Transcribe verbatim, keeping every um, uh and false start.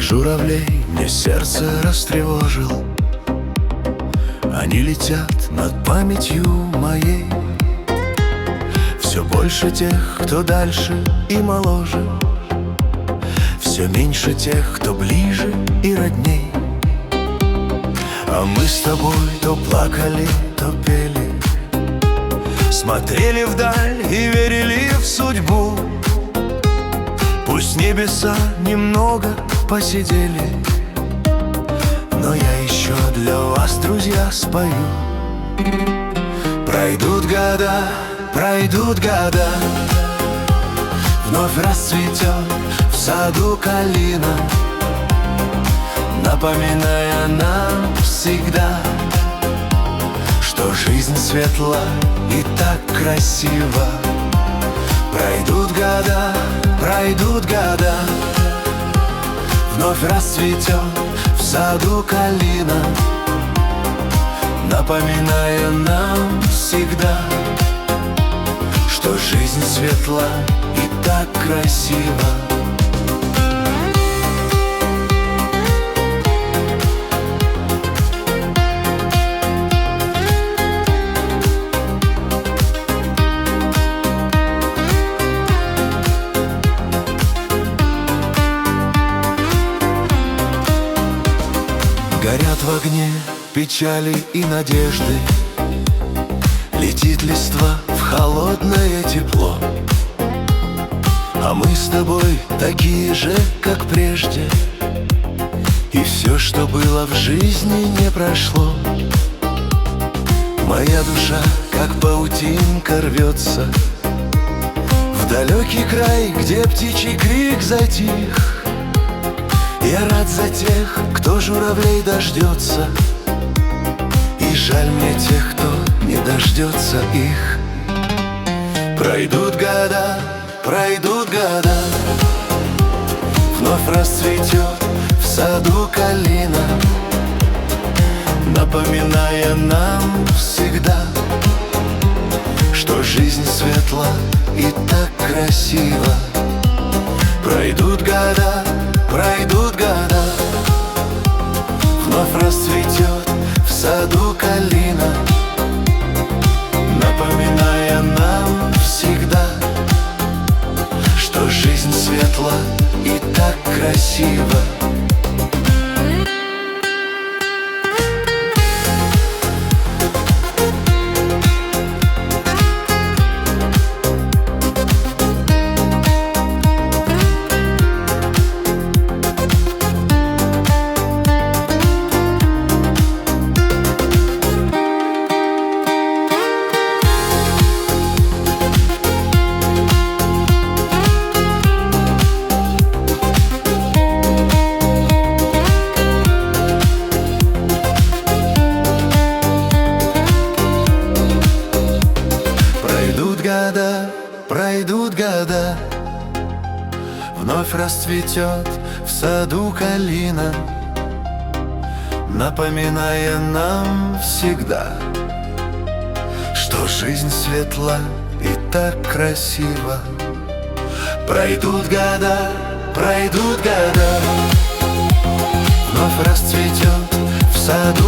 журавлей мне сердце растревожил. Они летят над памятью моей. Все больше тех, кто дальше и моложе, все меньше тех, кто ближе и родней. А мы с тобой то плакали, то пели, смотрели вдаль и верили в судьбу. Пусть небеса немного посидели, но я еще для вас, друзья, спою. Пройдут года, пройдут года, вновь расцветет в саду калина, напоминая нам всегда, что жизнь светла и так красива. Пройдут года, пройдут года, вновь расцветет в саду калина, напоминая нам всегда, что жизнь светла и так красива. Горят в огне печали и надежды, летит листва в холодное тепло. А мы с тобой такие же, как прежде, и все, что было в жизни, не прошло. Моя душа, как паутинка, рвется в далекий край, где птичий крик затих. Я рад за тех, кто журавлей дождется, и жаль мне тех, кто не дождется их. Пройдут года, пройдут года, вновь расцветет в саду калина, напоминая нам всегда, что жизнь светла и так красива. Пройдут года, пройдут года, вновь расцветет в саду калина, напоминая нам всегда, что жизнь светла и так красива. Пройдут года, вновь расцветет в саду калина, напоминая нам всегда, что жизнь светла и так красива. Пройдут года, пройдут года, вновь расцветет в саду